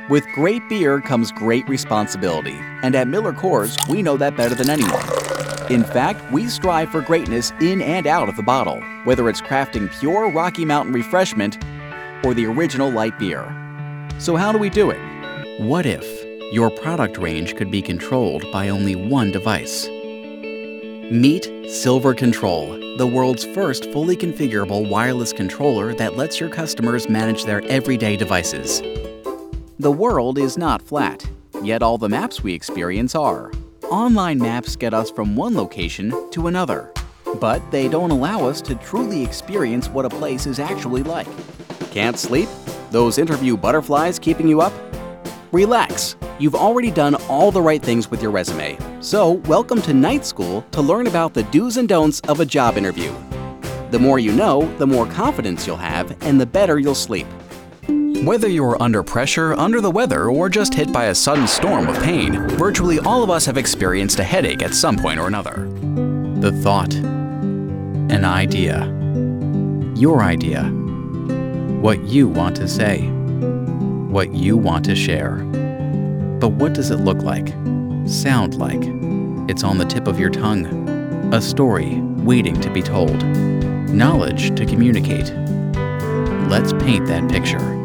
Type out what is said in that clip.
With great beer comes great responsibility, and at Miller Coors, we know that better than anyone. In fact, we strive for greatness in and out of the bottle, whether it's crafting pure Rocky Mountain refreshment or the original light beer. So how do we do it? What if your product range could be controlled by only one device? Meet Silver Control, the world's first fully configurable wireless controller that lets your customers manage their everyday devices. The world is not flat, yet all the maps we experience are. Online maps get us from one location to another, but they don't allow us to truly experience what a place is actually like. Can't sleep? Those interview butterflies keeping you up? Relax, you've already done all the right things with your resume. So welcome to Night School to learn about the do's and don'ts of a job interview. The more you know, the more confidence you'll have, and the better you'll sleep. Whether you're under pressure, under the weather, or just hit by a sudden storm of pain, virtually all of us have experienced a headache at some point or another. The thought, an idea, your idea, what you want to say, what you want to share. But what does it look like, sound like? It's on the tip of your tongue. A story waiting to be told. Knowledge to communicate. Let's paint that picture.